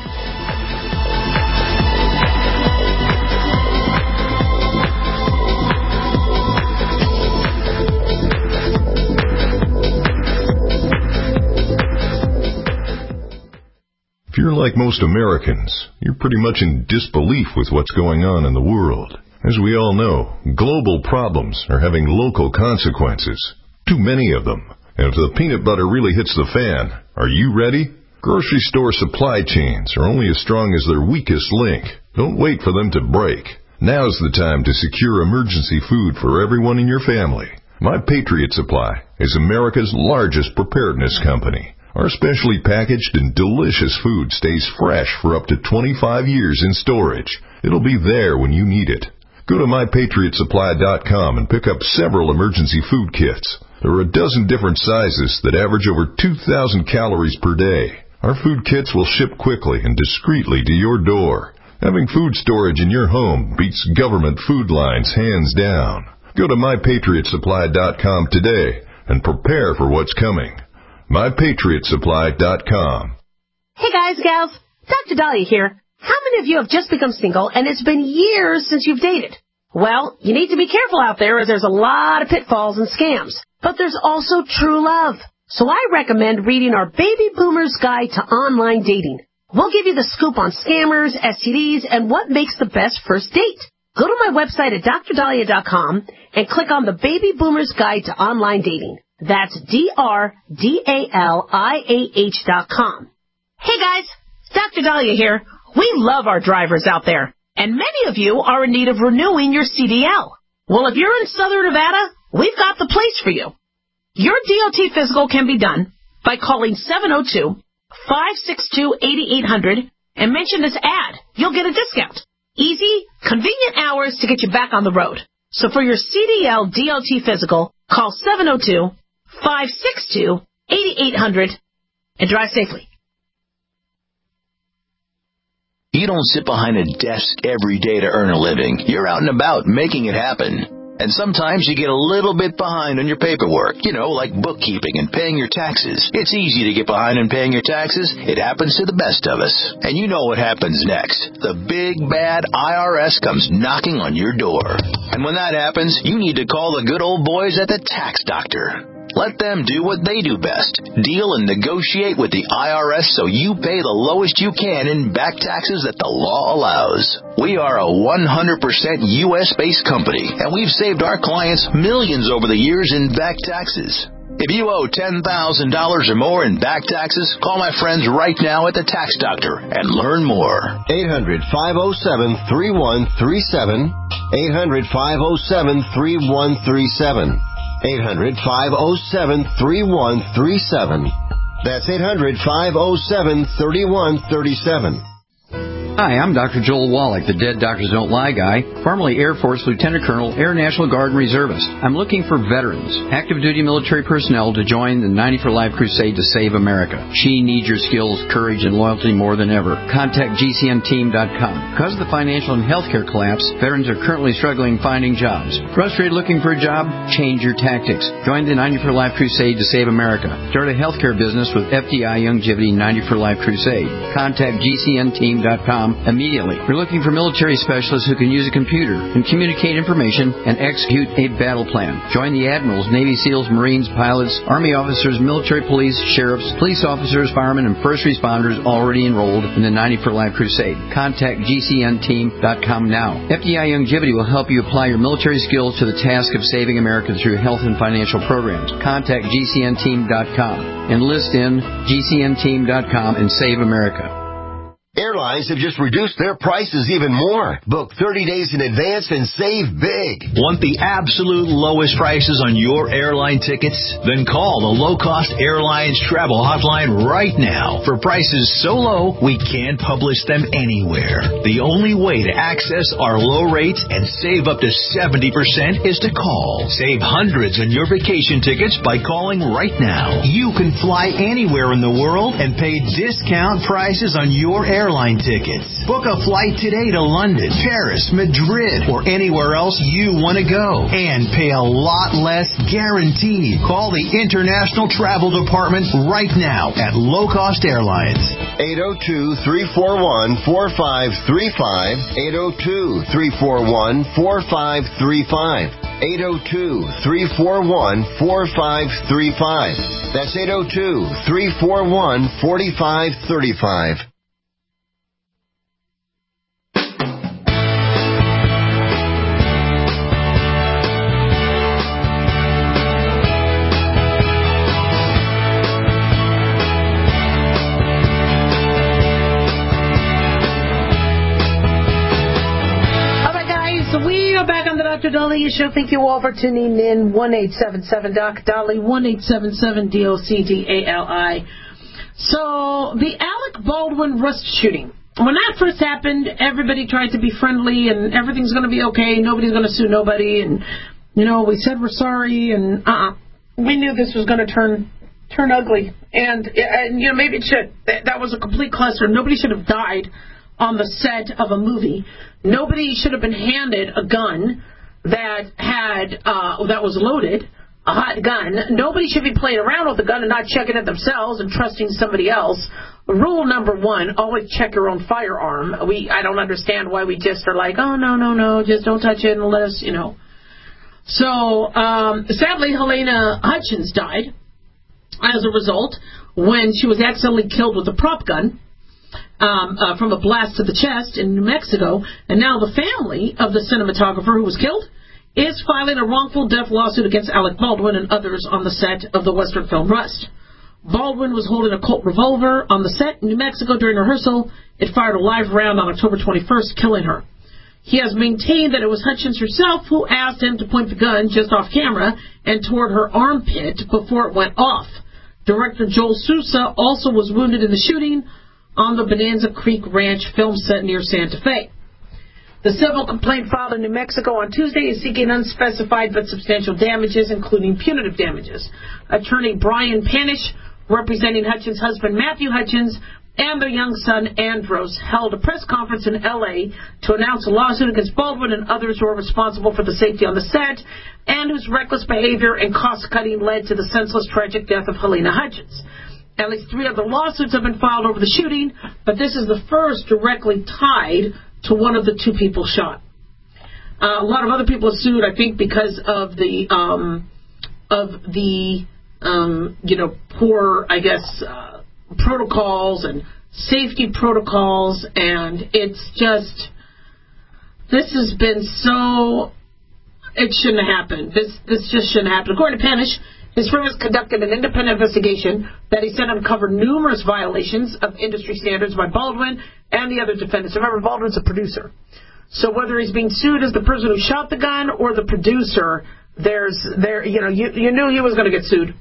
If you're like most Americans, you're pretty much in disbelief with what's going on in the world. As we all know, global problems are having local consequences. Too many of them. And if the peanut butter really hits the fan, are you ready? Grocery store supply chains are only as strong as their weakest link. Don't wait for them to break. Now's the time to secure emergency food for everyone in your family. My Patriot Supply is America's largest preparedness company. Our specially packaged and delicious food stays fresh for up to 25 years in storage. It'll be there when you need it. Go to MyPatriotSupply.com and pick up several emergency food kits. There are a dozen different sizes that average over 2,000 calories per day. Our food kits will ship quickly and discreetly to your door. Having food storage in your home beats government food lines hands down. Go to MyPatriotSupply.com today and prepare for what's coming. MyPatriotSupply.com. Hey guys, gals, Dr. Dahlia here. How many of you have just become single and it's been years since you've dated? Well, you need to be careful out there as there's a lot of pitfalls and scams. But there's also true love. So I recommend reading our Baby Boomer's Guide to Online Dating. We'll give you the scoop on scammers, STDs, and what makes the best first date. Go to my website at drdahlia.com and click on the Baby Boomer's Guide to Online Dating. That's DRDALIAH.com. Hey guys, Dr. Dahlia here. We love our drivers out there, and many of you are in need of renewing your CDL. Well, if you're in Southern Nevada, we've got the place for you. Your DOT physical can be done by calling 702-562-8800 and mention this ad. You'll get a discount. Easy, convenient hours to get you back on the road. So for your CDL DOT physical, call 702-562-8800 and drive safely. You don't sit behind a desk every day to earn a living. You're out and about making it happen. And sometimes you get a little bit behind on your paperwork, like bookkeeping and paying your taxes. It's easy to get behind on paying your taxes. It happens to the best of us. And you know what happens next. The big, bad IRS comes knocking on your door. And when that happens, you need to call the good old boys at the Tax Doctor. Let them do what they do best. Deal and negotiate with the IRS so you pay the lowest you can in back taxes that the law allows. We are a 100% U.S.-based company, and we've saved our clients millions over the years in back taxes. If you owe $10,000 or more in back taxes, call my friends right now at the Tax Doctor and learn more. 800-507-3137. 800-507-3137. 800-507-3137. That's 800-507-3137. Hi, I'm Dr. Joel Wallach, the Dead Doctors Don't Lie guy, formerly Air Force Lieutenant Colonel, Air National Guard and Reservist. I'm looking for veterans, active duty military personnel to join the 90 for Life crusade to save America. She needs your skills, courage, and loyalty more than ever. Contact GCNteam.com. Because of the financial and healthcare collapse, veterans are currently struggling finding jobs. Frustrated looking for a job? Change your tactics. Join the 90 for Life crusade to save America. Start a healthcare business with FDI Youngevity 90 for Life crusade. Contact GCNteam.com immediately. We're looking for military specialists who can use a computer and communicate information and execute a battle plan. Join the admirals, Navy SEALs, Marines, pilots, Army officers, military police, sheriffs, police officers, firemen, and first responders already enrolled in the 90 for Life crusade. Contact GCNteam.com now. FDI Youngevity will help you apply your military skills to the task of saving America through health and financial programs. Contact GCNteam.com. Enlist in GCNteam.com and save America. Airlines have just reduced their prices even more. Book 30 days in advance and save big. Want the absolute lowest prices on your airline tickets? Then call the Low Cost Airlines Travel Hotline right now. For prices so low, we can't publish them anywhere. The only way to access our low rates and save up to 70% is to call. Save hundreds on your vacation tickets by calling right now. You can fly anywhere in the world and pay discount prices on your airline tickets. Book a flight today to London, Paris, Madrid, or anywhere else you want to go. And pay a lot less guaranteed. Call the International Travel Department right now at Low Cost Airlines. 802-341-4535. 802-341-4535. 802-341-4535. That's 802-341-4535. Dr. Dolly Show. Thank you all for tuning in. 1-877-DOC Dolly, 1-877-DOCDALI. So, the Alec Baldwin Rust shooting. When that first happened, everybody tried to be friendly and everything's going to be okay. Nobody's going to sue nobody. And, we said we're sorry and we knew this was going to turn ugly. And maybe it should. That was a complete cluster. Nobody should have died on the set of a movie. Nobody should have been handed a gun that was loaded, a hot gun. Nobody should be playing around with the gun and not checking it themselves and trusting somebody else. rule number 1, always check your own firearm. I don't understand why we just are like, oh, no, just don't touch it unless, So, sadly, Helena Hutchins died as a result when she was accidentally killed with a prop gun from a blast to the chest in New Mexico. And now the family of the cinematographer who was killed is filing a wrongful death lawsuit against Alec Baldwin and others on the set of the Western film Rust. Baldwin was holding a Colt revolver on the set in New Mexico during rehearsal. It fired a live round on October 21st, killing her. He has maintained that it was Hutchins herself who asked him to point the gun just off camera and toward her armpit before it went off. Director Joel Sousa also was wounded in the shooting on the Bonanza Creek Ranch film set near Santa Fe. The civil complaint filed in New Mexico on Tuesday is seeking unspecified but substantial damages, including punitive damages. Attorney Brian Panish, representing Hutchins' husband Matthew Hutchins and their young son Andros, held a press conference in L.A. to announce a lawsuit against Baldwin and others who are responsible for the safety on the set and whose reckless behavior and cost-cutting led to the senseless, tragic death of Helena Hutchins. At least 3 other lawsuits have been filed over the shooting, but this is the first directly tied to one of the 2 people shot. A lot of other people have sued, I think, because of the poor, I guess, protocols and safety protocols, and it's just, this has been so, it shouldn't have happened. This just shouldn't happen. According to Panish, his firm has conducted an independent investigation that he said uncovered numerous violations of industry standards by Baldwin and the other defendants. Remember, Baldwin's a producer. So whether he's being sued as the person who shot the gun or the producer, you knew he was going to get sued.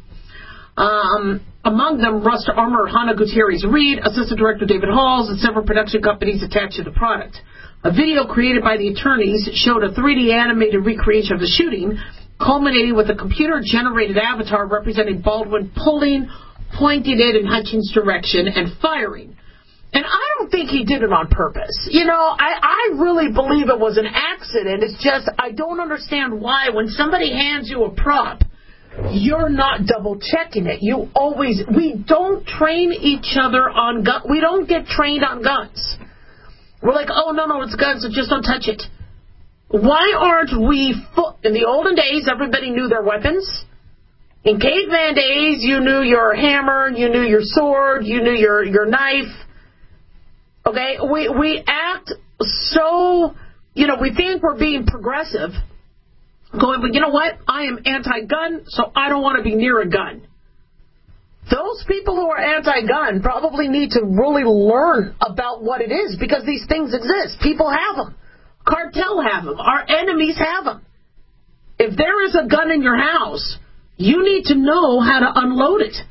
Among them, Rust armorer Hannah Gutierrez Reed, assistant director David Halls, and several production companies attached to the product. A video created by the attorneys showed a 3D animated recreation of the shooting, culminating with a computer-generated avatar representing Baldwin pulling, pointing it in Hutchins' direction, and firing. And I don't think he did it on purpose. I really believe it was an accident. It's just, I don't understand why when somebody hands you a prop, you're not double-checking it. We don't train each other on guns. We don't get trained on guns. We're like, oh, no, it's guns, so just don't touch it. Why aren't we... In the olden days, everybody knew their weapons. In caveman days, you knew your hammer, you knew your sword, you knew your knife. Okay? We act so... we think we're being progressive. Going, but you know what? I am anti-gun, so I don't want to be near a gun. Those people who are anti-gun probably need to really learn about what it is, because these things exist. People have them. Cartel have them. Our enemies have them. If there is a gun in your house, you need to know how to unload it.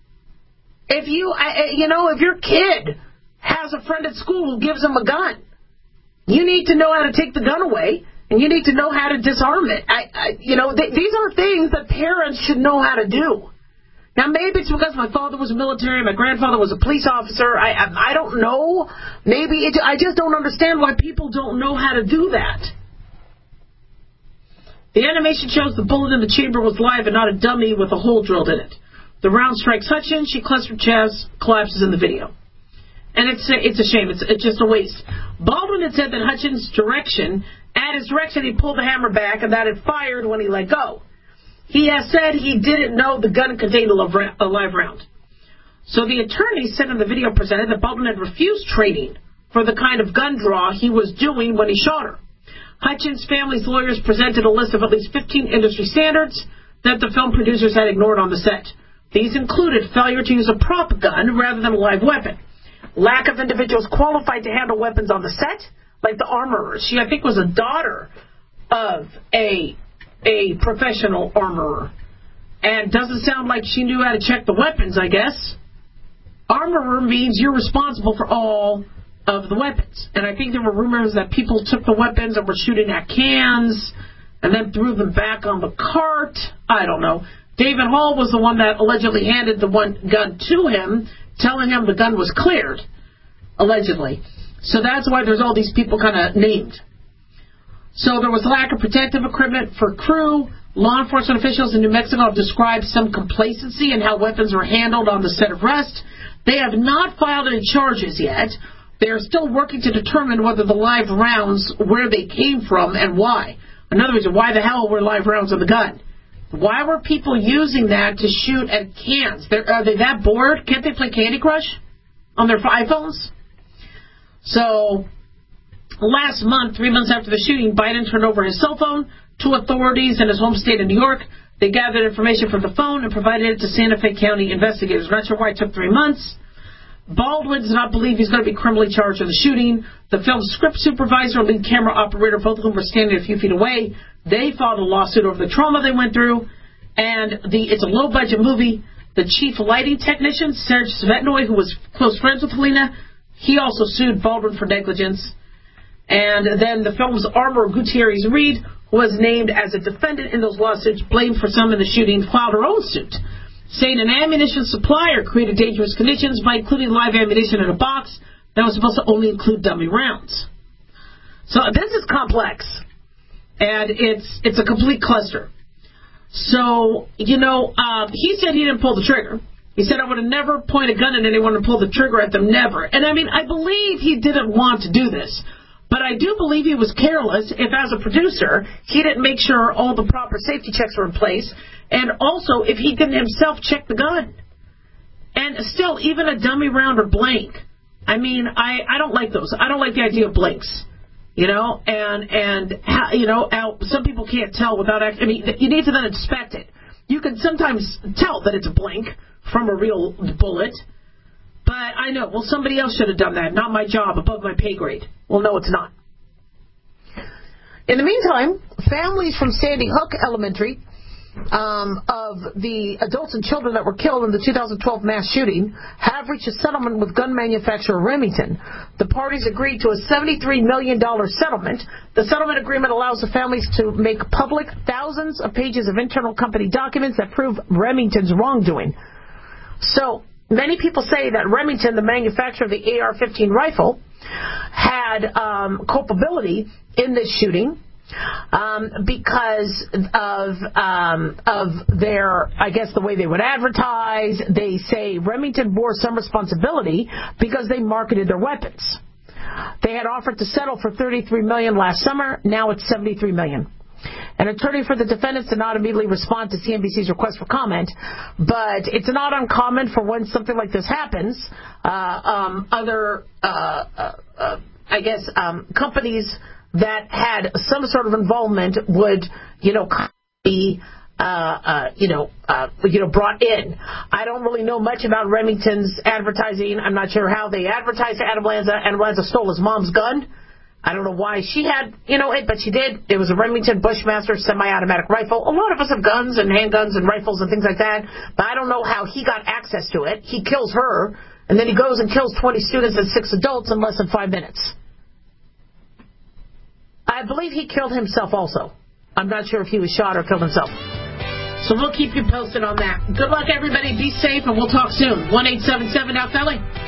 If if your kid has a friend at school who gives him a gun, you need to know how to take the gun away, and you need to know how to disarm it. These are things that parents should know how to do. Now, maybe it's because my father was military, my grandfather was a police officer. I don't know. I just don't understand why people don't know how to do that. The animation shows the bullet in the chamber was live and not a dummy with a hole drilled in it. The round strikes Hutchins. She clutched Chaz, collapses in the video. And it's a shame. It's just a waste. Baldwin had said that Hutchins' direction, at his direction, he pulled the hammer back and that it fired when he let go. He has said he didn't know the gun contained a live round. So the attorney said in the video presented that Baldwin had refused training for the kind of gun draw he was doing when he shot her. Hutchins' family's lawyers presented a list of at least 15 industry standards that the film producers had ignored on the set. These included failure to use a prop gun rather than a live weapon, lack of individuals qualified to handle weapons on the set, like the armorer. She, I think, was a daughter of a professional armorer. And doesn't sound like she knew how to check the weapons, I guess. Armorer means you're responsible for all of the weapons. And I think there were rumors that people took the weapons and were shooting at cans and then threw them back on the cart. I don't know. David Hall was the one that allegedly handed the one gun to him, telling him the gun was cleared, allegedly. So that's why there's all these people kind of named. So there was lack of protective equipment for crew. Law enforcement officials in New Mexico have described some complacency in how weapons were handled on the set of Rust. They have not filed any charges yet. They are still working to determine whether the live rounds, where they came from and why. In other words, why the hell were live rounds on the gun? Why were people using that to shoot at cans? Are they that bored? Can't they play Candy Crush on their iPhones? So, last month, 3 months after the shooting, Biden turned over his cell phone to authorities in his home state of New York. They gathered information from the phone and provided it to Santa Fe County investigators. I'm not sure why it took 3 months. Baldwin does not believe he's going to be criminally charged in the shooting. The film's script supervisor and lead camera operator, both of whom were standing a few feet away, they filed a lawsuit over the trauma they went through. And it's a low-budget movie. The chief lighting technician, Serge Svetnoy, who was close friends with Helena, he also sued Baldwin for negligence. And then the film's armorer, Gutierrez Reed, who was named as a defendant in those lawsuits, blamed for some in the shooting, filed her own suit, saying an ammunition supplier created dangerous conditions by including live ammunition in a box that was supposed to only include dummy rounds. So this is complex, and it's a complete cluster. So, he said he didn't pull the trigger. He said, I would have never pointed a gun at anyone and pulled the trigger at them, never. And I mean, I believe he didn't want to do this. But I do believe he was careless if, as a producer, he didn't make sure all the proper safety checks were in place, and also if he didn't himself check the gun. And still, even a dummy round or blank, I mean, I don't like those. I don't like the idea of blanks, and how some people can't tell without actually, I mean, you need to then inspect it. You can sometimes tell that it's a blank from a real bullet. But I know, well, somebody else should have done that. Not my job, above my pay grade. Well, no, it's not. In the meantime, families from Sandy Hook Elementary, of the adults and children that were killed in the 2012 mass shooting, have reached a settlement with gun manufacturer Remington. The parties agreed to a $73 million settlement. The settlement agreement allows the families to make public thousands of pages of internal company documents that prove Remington's wrongdoing. So, many people say that Remington, the manufacturer of the AR-15 rifle, had culpability in this shooting because of their, I guess, the way they would advertise. They say Remington bore some responsibility because they marketed their weapons. They had offered to settle for $33 million last summer. Now it's $73 million. An attorney for the defendants did not immediately respond to CNBC's request for comment, but it's not uncommon for when something like this happens, companies that had some sort of involvement would, be, brought in. I don't really know much about Remington's advertising. I'm not sure how they advertised to Adam Lanza. Adam Lanza stole his mom's gun. I don't know why she had, it, but she did. It was a Remington Bushmaster semi-automatic rifle. A lot of us have guns and handguns and rifles and things like that, but I don't know how he got access to it. He kills her, and then he goes and kills 20 students and 6 adults in less than 5 minutes. I believe he killed himself also. I'm not sure if he was shot or killed himself. So we'll keep you posted on that. Good luck, everybody. Be safe, and we'll talk soon. 1-877-NOW-PHILLY.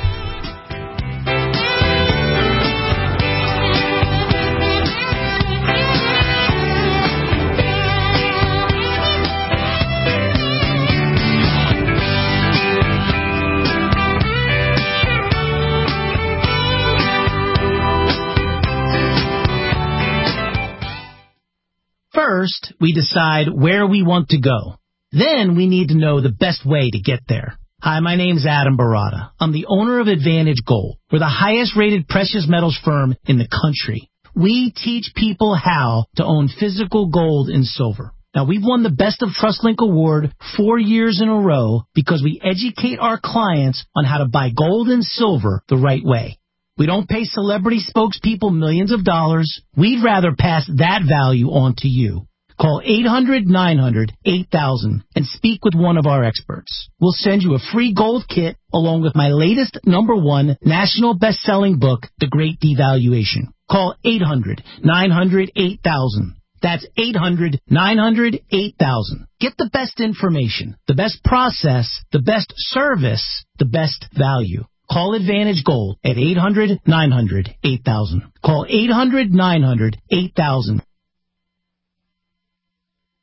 First, we decide where we want to go. Then we need to know the best way to get there. Hi, my name's Adam Barata. I'm the owner of Advantage Gold. We're the highest rated precious metals firm in the country. We teach people how to own physical gold and silver. Now, we've won the Best of TrustLink Award 4 years in a row because we educate our clients on how to buy gold and silver the right way. We don't pay celebrity spokespeople millions of dollars. We'd rather pass that value on to you. Call 800-900-8000 and speak with one of our experts. We'll send you a free gold kit along with my latest #1 national best-selling book, The Great Devaluation. Call 800-900-8000. That's 800-900-8000. Get the best information, the best process, the best service, the best value. Call Advantage Gold at 800-900-8000. Call 800-900-8000.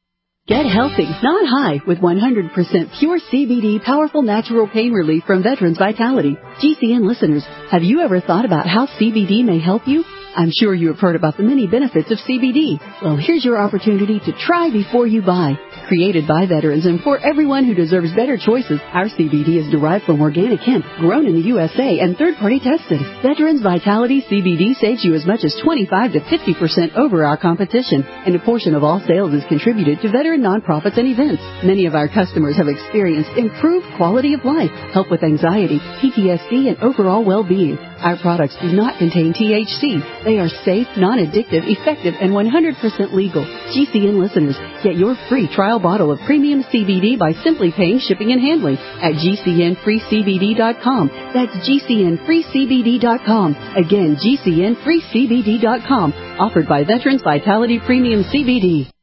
Get healthy, not high, with 100% pure CBD powerful natural pain relief from Veterans Vitality. GCN listeners, have you ever thought about how CBD may help you? I'm sure you have heard about the many benefits of CBD. Well, here's your opportunity to try before you buy. Created by veterans and for everyone who deserves better choices, our CBD is derived from organic hemp, grown in the USA and third-party tested. Veterans Vitality CBD saves you as much as 25 to 50% over our competition, and a portion of all sales is contributed to veteran nonprofits and events. Many of our customers have experienced improved quality of life, help with anxiety, PTSD, and overall well-being. Our products do not contain THC. They are safe, non-addictive, effective, and 100% legal. GCN listeners, get your free trial bottle of premium CBD by simply paying shipping and handling at GCNFreeCBD.com. That's GCNFreeCBD.com. Again, GCNFreeCBD.com. Offered by Veterans Vitality Premium CBD.